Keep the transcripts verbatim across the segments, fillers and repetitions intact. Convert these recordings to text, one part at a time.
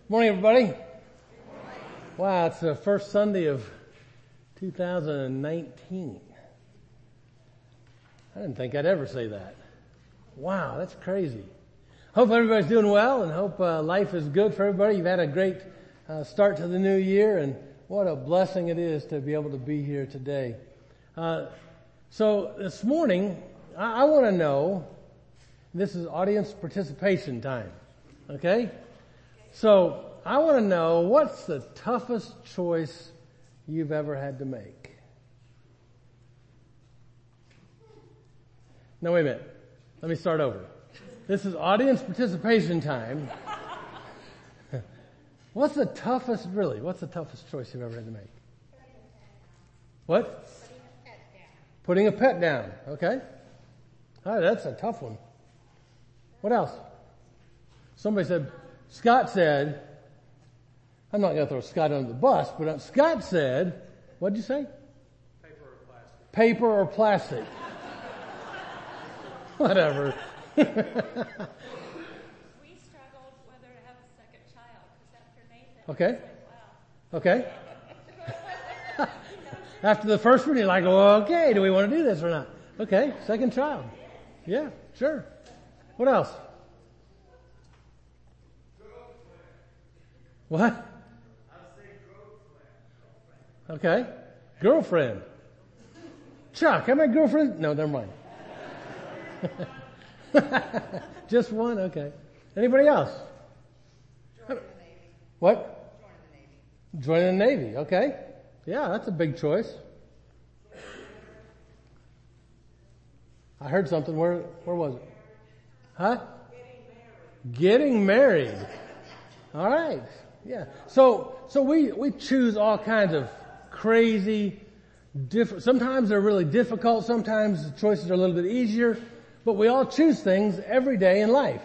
Morning, everybody. Wow, it's the first Sunday of two thousand nineteen. I didn't think I'd ever say that. Wow, that's crazy. Hope everybody's doing well and hope uh, life is good for everybody. You've had a great uh, start to the new year, and what a blessing it is to be able to be here today. Uh, so this morning, I, I want to know, this is audience participation time, okay? So I want to know, what's the toughest choice you've ever had to make? No, wait a minute. Let me start over. This is audience participation time. What's the toughest, really, what's the toughest choice you've ever had to make? What? Putting a pet down. Okay. All right, that's a tough one. What else? Somebody said, Scott said, I'm not going to throw Scott under the bus, but uh, Scott said, what did you say? Paper or plastic. Paper or plastic. Whatever. We struggled whether to have a second child, because after Nathan, Okay. it was like, wow. Okay. After the first one, you're like, well, okay, do we want to do this or not? Okay, second child. Yeah, sure. What else? What? Okay. Girlfriend. Chuck, how many girlfriends? No, never mind. Just one? Okay. Anybody else? Joining the Navy. What? Joining the Navy. Joining the Navy. Okay. Yeah, that's a big choice. I heard something. Where, where was it? Huh? Getting married. Getting married. All right. Yeah. So, so we, we choose all kinds of crazy, different, sometimes they're really difficult, sometimes the choices are a little bit easier, but we all choose things every day in life.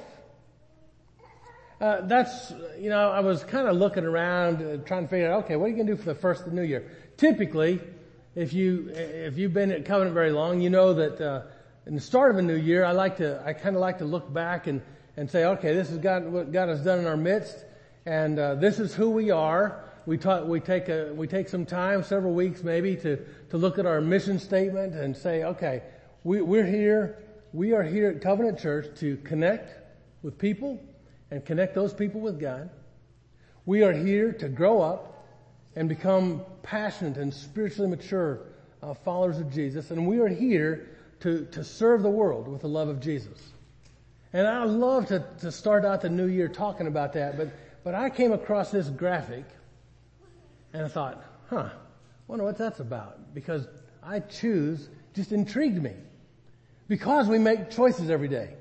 Uh, that's, you know, I was kind of looking around, uh, trying to figure out, okay, what are you going to do for the first of the new year? Typically, if you, if you've been at Covenant very long, you know that, uh, in the start of a new year, I like to, I kind of like to look back and, and say, okay, this is God, what God has done in our midst. And, uh, this is who we are. We talk, we take a, we take some time, several weeks maybe, to, to look at our mission statement and say, okay, we, we're here, we are here at Covenant Church to connect with people and connect those people with God. We are here to grow up and become passionate and spiritually mature uh, followers of Jesus. And we are here to, to serve the world with the love of Jesus. And I love to, to start out the new year talking about that, but But I came across this graphic and I thought, huh, wonder what that's about. Because I choose, just intrigued me. Because we make choices every day.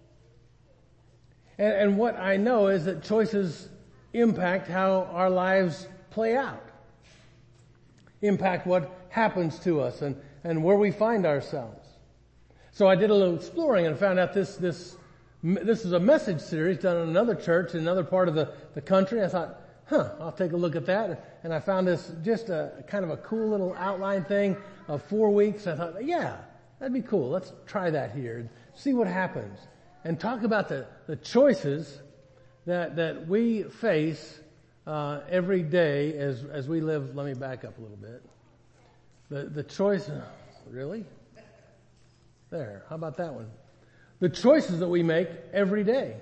And, and what I know is that choices impact how our lives play out. Impact what happens to us and, and where we find ourselves. So I did a little exploring and found out this, this This is a message series done in another church in another part of the, the country. I thought, huh, I'll take a look at that. And I found this just a kind of a cool little outline thing of four weeks. I thought, yeah, that'd be cool. Let's try that here and see what happens. And talk about the, the choices that, that we face, uh, every day as, as we live. Let me back up a little bit. The, the choice, really? There, how about that one? The choices that we make every day.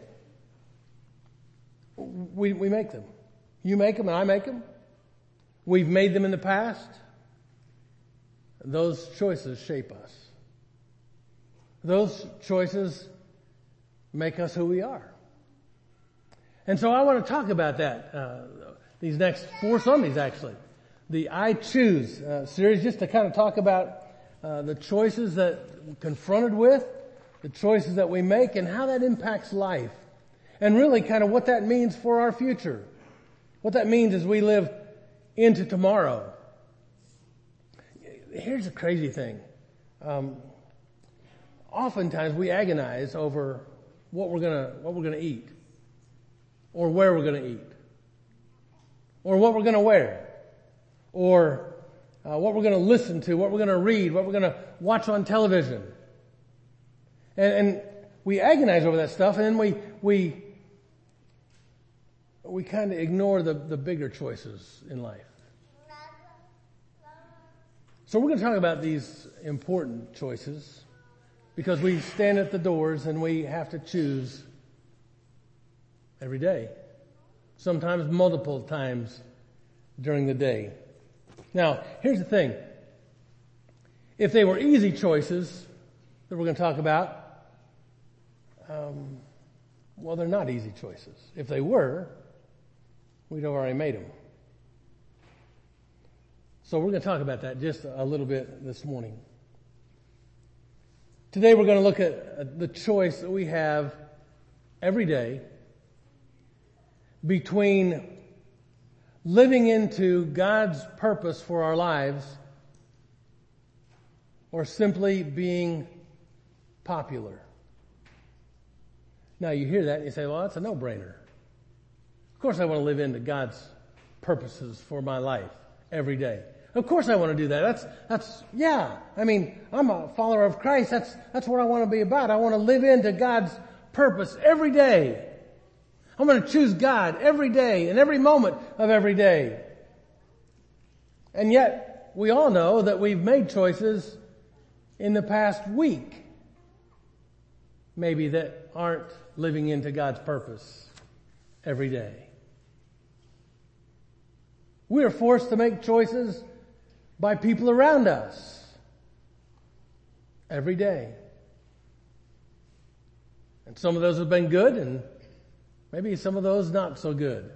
We, we make them. You make them and I make them. We've made them in the past. Those choices shape us. Those choices make us who we are. And so I want to talk about that, uh, these next four Sundays actually. The I Choose uh, series, just to kind of talk about uh, the choices that we're confronted with, the choices that we make and how that impacts life. And really kind of what that means for our future. What that means as we live into tomorrow. Here's the crazy thing. Um, oftentimes we agonize over what we're gonna, what we're gonna eat. Or where we're gonna eat. Or what we're gonna wear. Or uh, what we're gonna listen to, what we're gonna read, what we're gonna watch on television. And, and we agonize over that stuff, and then we, we we kind of ignore the, the bigger choices in life. So we're going to talk about these important choices because we stand at the doors and we have to choose every day, sometimes multiple times during the day. Now, here's the thing. If they were easy choices that we're going to talk about, um, well, they're not easy choices. If they were, we'd have already made them. So we're going to talk about that just a little bit this morning. Today we're going to look at the choice that we have every day between living into God's purpose for our lives or simply being popular. Now you hear that and you say, well, that's a no-brainer. Of course I want to live into God's purposes for my life every day. Of course I want to do that. That's, that's, yeah. I mean, I'm a follower of Christ. That's, that's what I want to be about. I want to live into God's purpose every day. I'm going to choose God every day and every moment of every day. And yet, we all know that we've made choices in the past week, maybe, that aren't living into God's purpose every day. We are forced to make choices by people around us every day. And some of those have been good and maybe some of those not so good.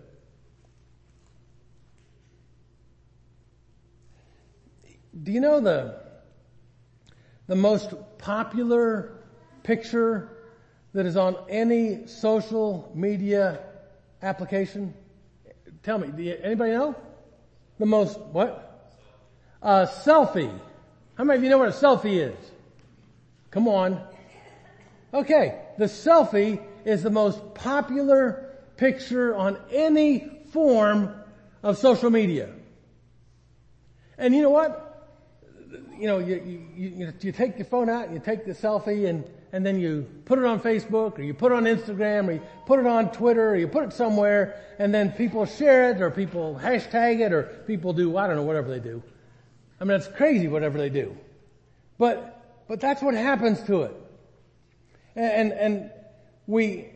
Do you know the, the most popular picture that is on any social media application? Tell me, do you, anybody know? The most, what? A selfie. How many of you know what a selfie is? Come on. Okay, the selfie is the most popular picture on any form of social media. And you know what? You know, you, you, you, you take your phone out and you take the selfie and, and then you put it on Facebook or you put it on Instagram or you put it on Twitter or you put it somewhere and then people share it or people hashtag it or people do, I don't know, whatever they do. I mean, it's crazy whatever they do. But, but that's what happens to it. And, and, and we,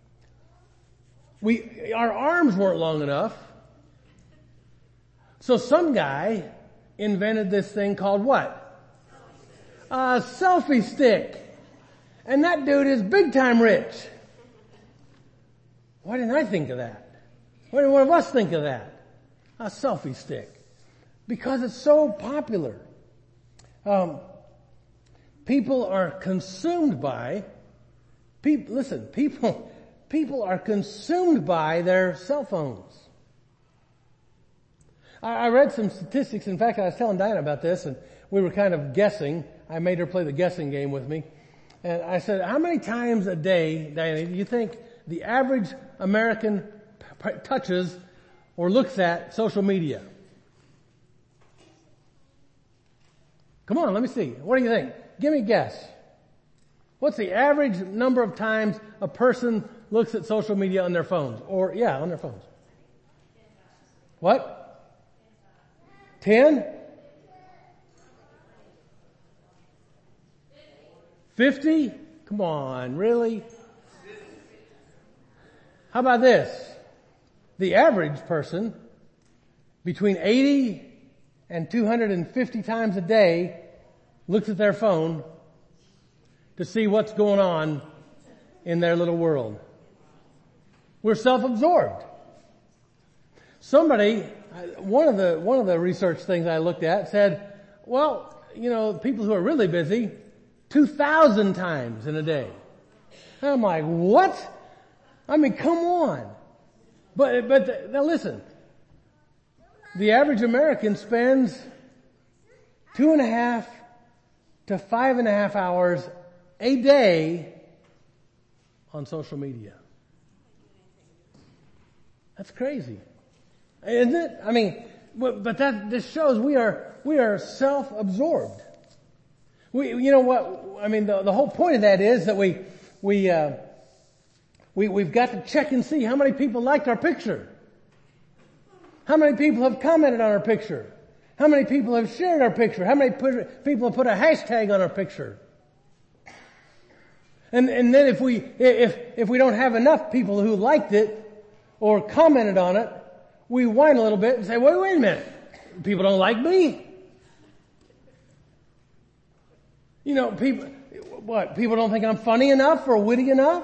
we, our arms weren't long enough. So some guy invented this thing called what? A selfie stick. And that dude is big time rich. Why didn't I think of that? Why didn't one of us think of that? A selfie stick. Because it's so popular. Um, people are consumed by, people, listen, people, people are consumed by their cell phones. I, I read some statistics. In fact, I was telling Diana about this and we were kind of guessing. I made her play the guessing game with me. And I said, how many times a day, Diana, do you think the average American p- touches or looks at social media? Come on, let me see. What do you think? Give me a guess. What's the average number of times a person looks at social media on their phones? Or, yeah, on their phones. What? Ten? Fifty? Come on, really? How about this? The average person, between eighty and two hundred fifty times a day, looks at their phone to see what's going on in their little world. We're self-absorbed. Somebody, one of the, one of the research things I looked at said, well, you know, people who are really busy, two thousand times in a day. And I'm like, what? I mean, come on. But, but, now listen. The average American spends two and a half to five and a half hours a day on social media. That's crazy. Isn't it? I mean, but that, this shows we are, we are self-absorbed. We, you know what, I mean, the, the whole point of that is that we, we, uh, We, we've got to check and see how many people liked our picture. How many people have commented on our picture? How many people have shared our picture? How many put, people have put a hashtag on our picture? And, and then if we, if, if we don't have enough people who liked it or commented on it, we whine a little bit and say, wait, wait a minute. People don't like me. You know, people, what? People don't think I'm funny enough or witty enough?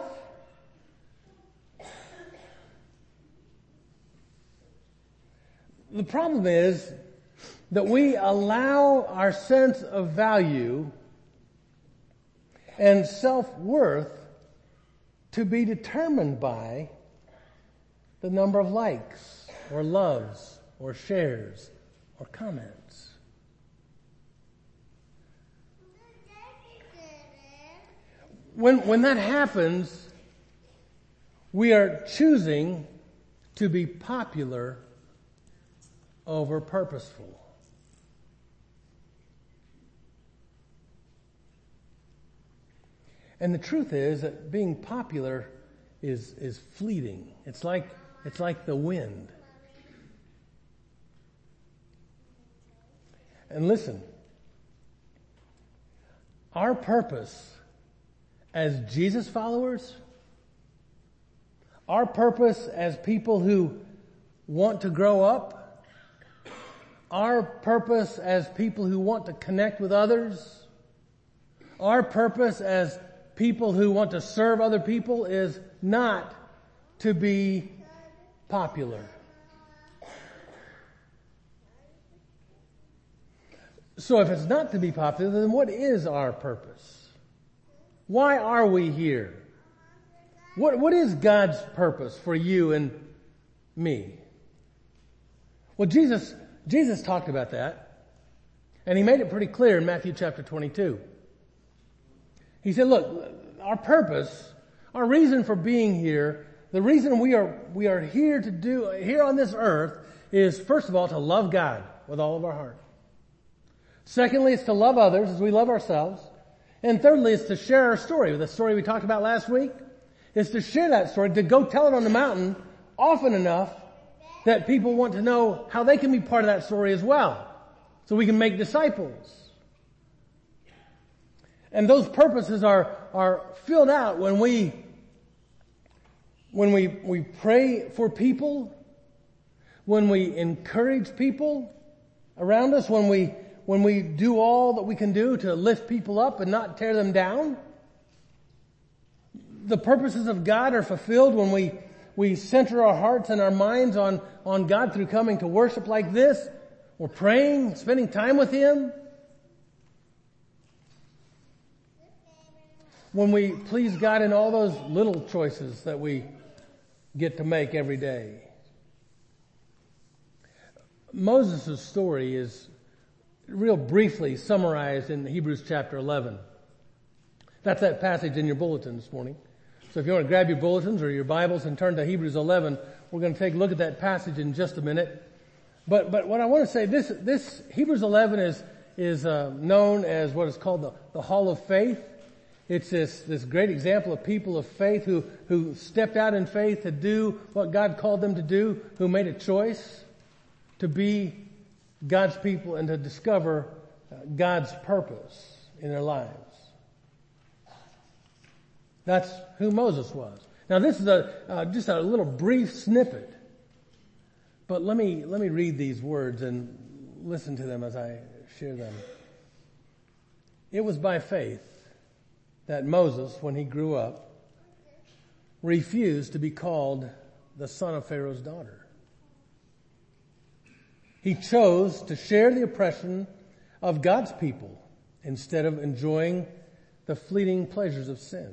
The problem is that we allow our sense of value and self-worth to be determined by the number of likes or loves or shares or comments. When, when that happens, we are choosing to be popular over purposeful. And the truth is that being popular is, is fleeting. It's like, it's like the wind. And listen, our purpose as Jesus followers, our purpose as people who want to grow up, our purpose as people who want to connect with others, our purpose as people who want to serve other people is not to be popular. So if it's not to be popular, then what is our purpose? Why are we here? What, what is God's purpose for you and me? Well, Jesus, Jesus talked about that, and he made it pretty clear in Matthew chapter twenty-two. He said, look, our purpose, our reason for being here, the reason we are, we are here to do, here on this earth is, first of all, to love God with all of our heart. Secondly, it's to love others as we love ourselves. And thirdly, it's to share our story. The story we talked about last week is to share that story, to go tell it on the mountain often enough that people want to know how they can be part of that story as well. So we can make disciples. And those purposes are, are filled out when we, when we, we pray for people, when we encourage people around us, when we, when we do all that we can do to lift people up and not tear them down. The purposes of God are fulfilled when we, we center our hearts and our minds on, on God through coming to worship like this. We're praying, spending time with Him. When we please God in all those little choices that we get to make every day. Moses' story is real briefly summarized in Hebrews chapter eleven. That's that passage in your bulletin this morning. So if you want to grab your bulletins or your Bibles and turn to Hebrews eleven, we're going to take a look at that passage in just a minute. But but what I want to say, this this Hebrews eleven is is uh, known as what is called the, the Hall of Faith. It's this, this great example of people of faith who, who stepped out in faith to do what God called them to do, who made a choice to be God's people and to discover God's purpose in their lives. That's who Moses was. Now this is a, uh, just a little brief snippet, but let me, let me read these words and listen to them as I share them. It was by faith that Moses, when he grew up, refused to be called the son of Pharaoh's daughter. He chose to share the oppression of God's people instead of enjoying the fleeting pleasures of sin.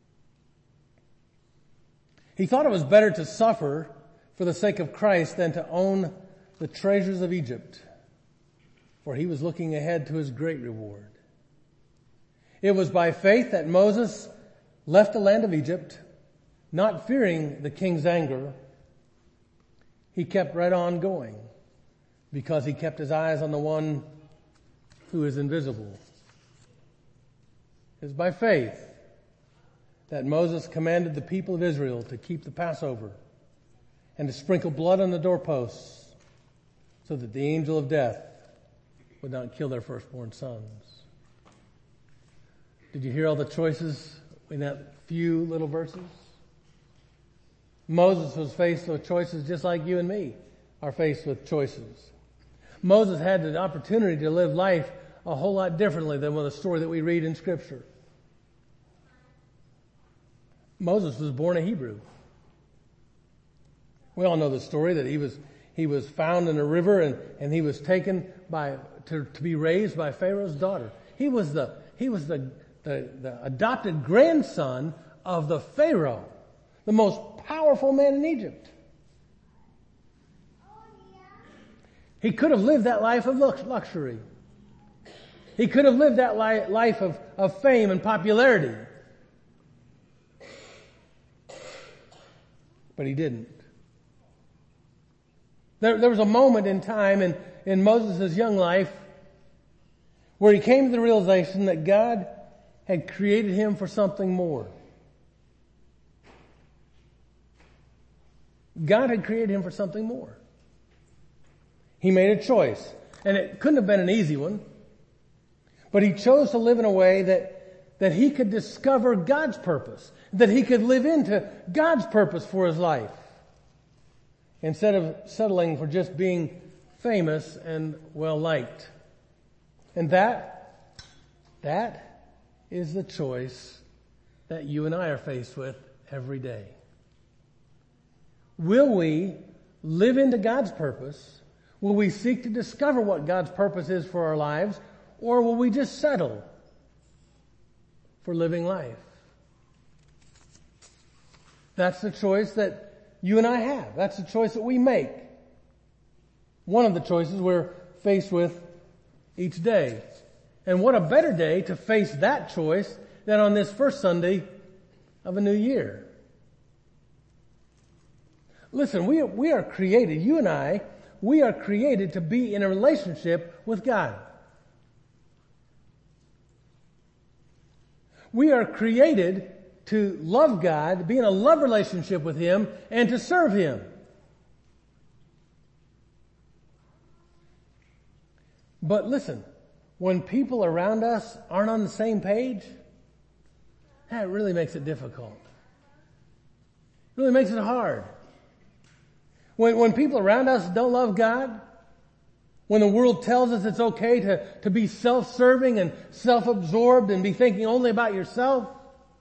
He thought it was better to suffer for the sake of Christ than to own the treasures of Egypt, for he was looking ahead to his great reward. It was by faith that Moses left the land of Egypt, not fearing the king's anger. He kept right on going because he kept his eyes on the one who is invisible. It was by faith that Moses commanded the people of Israel to keep the Passover and to sprinkle blood on the doorposts so that the angel of death would not kill their firstborn sons. Did you hear all the choices in that few little verses? Moses was faced with choices just like you and me are faced with choices. Moses had the opportunity to live life a whole lot differently than with the story that we read in Scripture. Moses was born a Hebrew. We all know the story that he was he was found in a river and, and he was taken by to, to be raised by Pharaoh's daughter. He was the he was the, the the adopted grandson of the Pharaoh, the most powerful man in Egypt. He could have lived that life of luxury. He could have lived that li- life of, of fame and popularity. But he didn't. There, there was a moment in time in, in Moses' young life where he came to the realization that God had created him for something more. God had created him for something more. He made a choice, and it couldn't have been an easy one, but he chose to live in a way that, that he could discover God's purpose, that he could live into God's purpose for his life, instead of settling for just being famous and well-liked. And that, that is the choice that you and I are faced with every day. Will we live into God's purpose? Will we seek to discover what God's purpose is for our lives? Or will we just settle for living life? That's the choice that you and I have. That's the choice that we make. One of the choices we're faced with each day. And what a better day to face that choice than on this first Sunday of a new year. Listen, we are, we are created, you and I, we are created to be in a relationship with God. We are created to love God, be in a love relationship with Him, and to serve Him. But listen, when people around us aren't on the same page, that really makes it difficult. It really makes it hard. When, when people around us don't love God, when the world tells us it's okay to, to be self-serving and self-absorbed and be thinking only about yourself,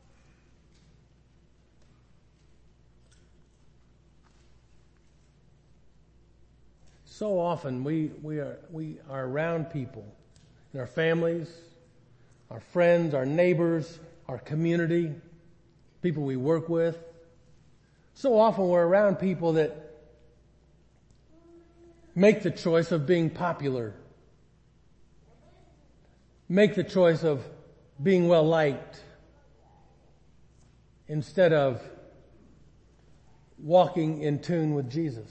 so often we, we are, we are around people in our families, our friends, our neighbors, our community, people we work with. So often we're around people that make the choice of being popular. Make the choice of being well liked instead of walking in tune with Jesus.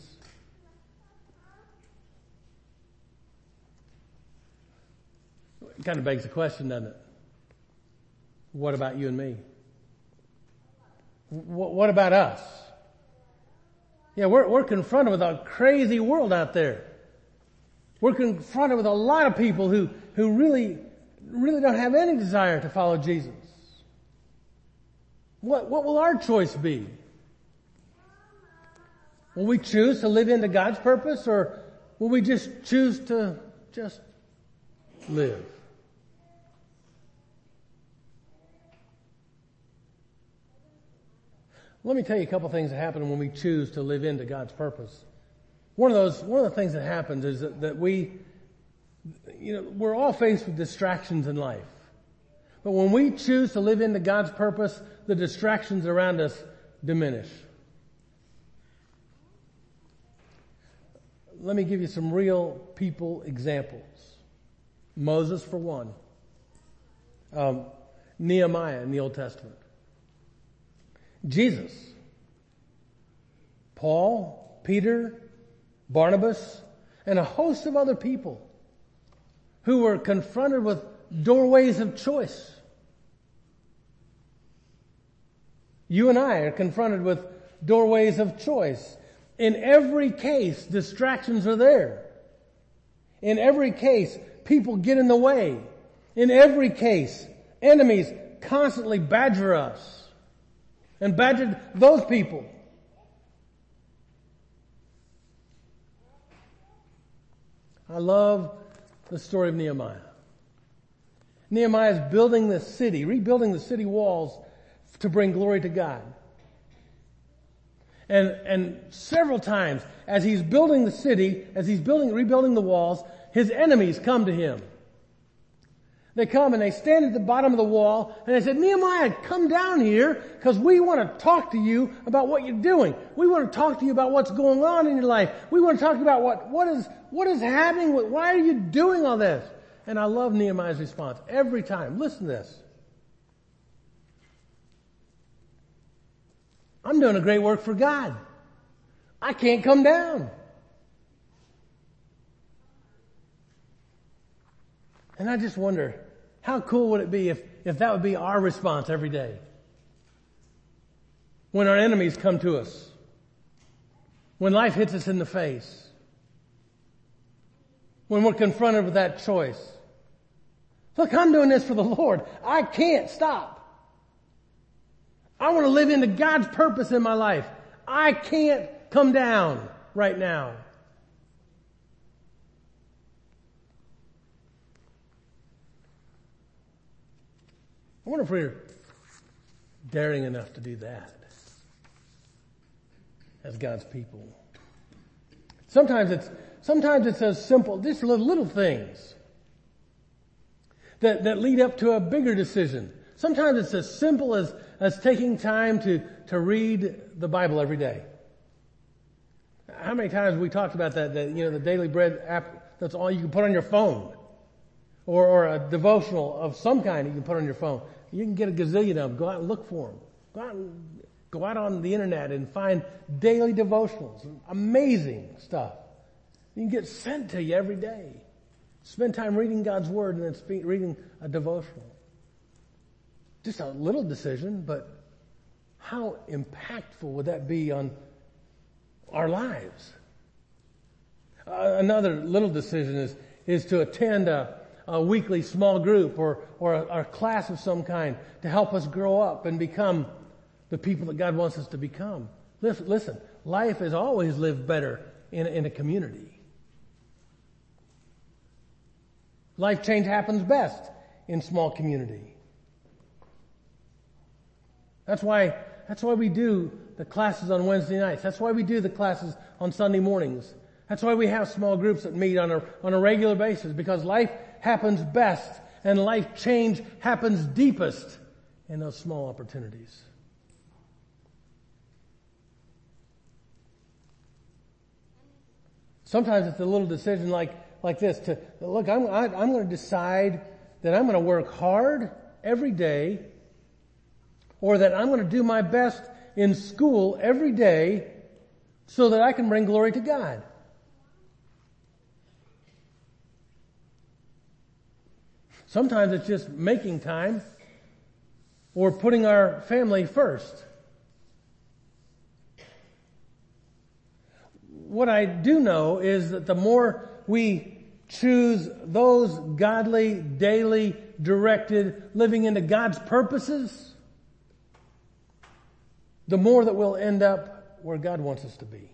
It kind of begs the question, doesn't it? What about you and me? What about us? Yeah, we're, we're confronted with a crazy world out there. We're confronted with a lot of people who, who really, really don't have any desire to follow Jesus. What, what will our choice be? Will we choose to live into God's purpose, or will we just choose to just live? Let me tell you a couple things that happen when we choose to live into God's purpose. One of those, one of the things that happens is that, that we, you know, we're all faced with distractions in life. But when we choose to live into God's purpose, the distractions around us diminish. Let me give you some real people examples. Moses, for one. Um, Nehemiah in the Old Testament. Jesus, Paul, Peter, Barnabas, and a host of other people who were confronted with doorways of choice. You and I are confronted with doorways of choice. In every case, distractions are there. In every case, people get in the way. In every case, enemies constantly badger us and badger those people. I love the story of Nehemiah. Nehemiah is building the city, rebuilding the city walls to bring glory to God. And, and several times, as he's building the city, as he's building, rebuilding the walls, his enemies come to him. They come and they stand at the bottom of the wall and they said, Nehemiah, come down here because we want to talk to you about what you're doing. We want to talk to you about what's going on in your life. We want to talk about what, what is, what is happening. Why are you doing all this? And I love Nehemiah's response every time. Listen to this. I'm doing a great work for God. I can't come down. And I just wonder, how cool would it be if, if that would be our response every day? When our enemies come to us. When life hits us in the face. When we're confronted with that choice. Look, I'm doing this for the Lord. I can't stop. I want to live into God's purpose in my life. I can't come down right now. I wonder if we're daring enough to do that as God's people. Sometimes it's, sometimes it's as simple, just little, little things that, that lead up to a bigger decision. Sometimes it's as simple as, as taking time to, to read the Bible every day. How many times have we talked about that, that, you know, the Daily Bread app, that's all you can put on your phone. Or, or a devotional of some kind you can put on your phone. You can get a gazillion of them. Go out and look for them. Go out, and, go out on the internet and find daily devotionals. Amazing stuff. You can get sent to you every day. Spend time reading God's Word and then speak, reading a devotional. Just a little decision, but how impactful would that be on our lives? Uh, another little decision is, is to attend a, a weekly small group or, or a, a class of some kind to help us grow up and become the people that God wants us to become. Listen, listen life is always lived better in, in a community. Life change happens best in small community. That's why, that's why we do the classes on Wednesday nights. That's why we do the classes on Sunday mornings. That's why we have small groups that meet on a, on a regular basis, because life happens best and life change happens deepest in those small opportunities. Sometimes it's a little decision like, like this to, look, I'm, I, I'm going to decide that I'm going to work hard every day, or that I'm going to do my best in school every day so that I can bring glory to God. Sometimes it's just making time or putting our family first. What I do know is that the more we choose those godly, daily, directed, living into God's purposes, the more that we'll end up where God wants us to be.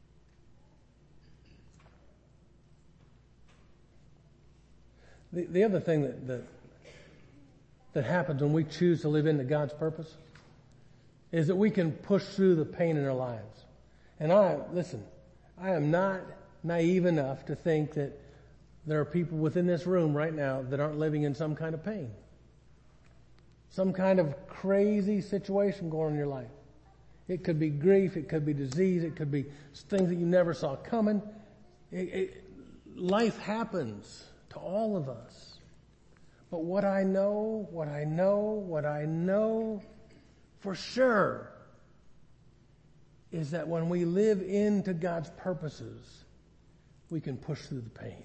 The, the other thing that, that that happens when we choose to live into God's purpose is that we can push through the pain in our lives. And I, listen, I am not naive enough to think that there are people within this room right now that aren't living in some kind of pain. Some kind of crazy situation going on in your life. It could be grief, it could be disease, it could be things that you never saw coming. It, it, life happens to all of us. But what I know, what I know, what I know for sure is that when we live into God's purposes, we can push through the pain.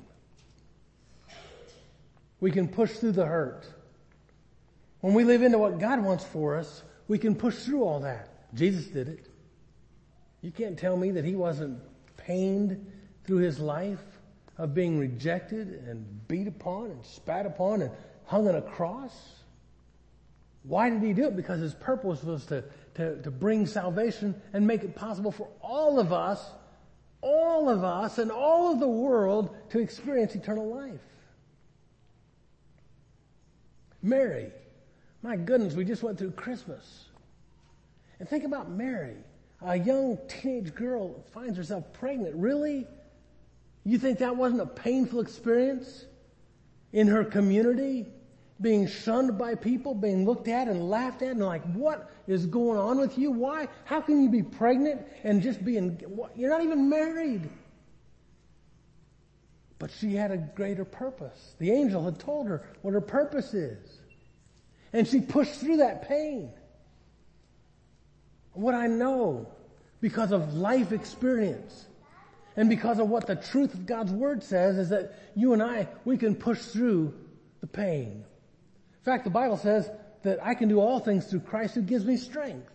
We can push through the hurt. When we live into what God wants for us, We can push through all that. Jesus did it. You can't tell me that he wasn't pained through his life of being rejected and beat upon and spat upon and hung on a cross. Why did he do it? Because his purpose was to, to, to bring salvation and make it possible for all of us, all of us and all of the world to experience eternal life. Mary, my goodness, we just went through Christmas. And think about Mary, a young teenage girl finds herself pregnant. Really? You think that wasn't a painful experience in her community? Being shunned by people, being looked at and laughed at and like, what is going on with you? Why? How can you be pregnant and just being, you're not even married. But she had a greater purpose. The angel had told her what her purpose is. And she pushed through that pain. What I know, because of life experience, and because of what the truth of God's Word says, is that you and I, we can push through the pain. In fact, the Bible says that I can do all things through Christ who gives me strength.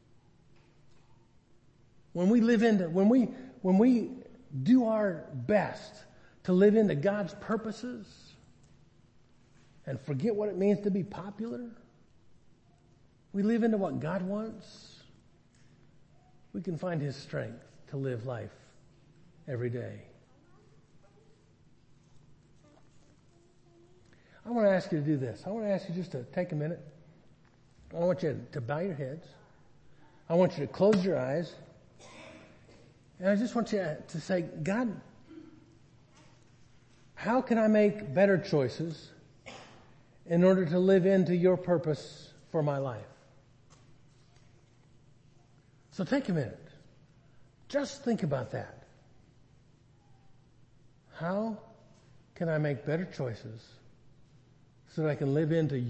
When we live into, when we, when we do our best to live into God's purposes and forget what it means to be popular, we live into what God wants, we can find his strength to live life every day. I want to ask you to do this. I want to ask you just to take a minute. I want you to bow your heads. I want you to close your eyes. And I just want you to say, God, how can I make better choices in order to live into your purpose for my life? So take a minute. Just think about that. How can I make better choices so that I can live into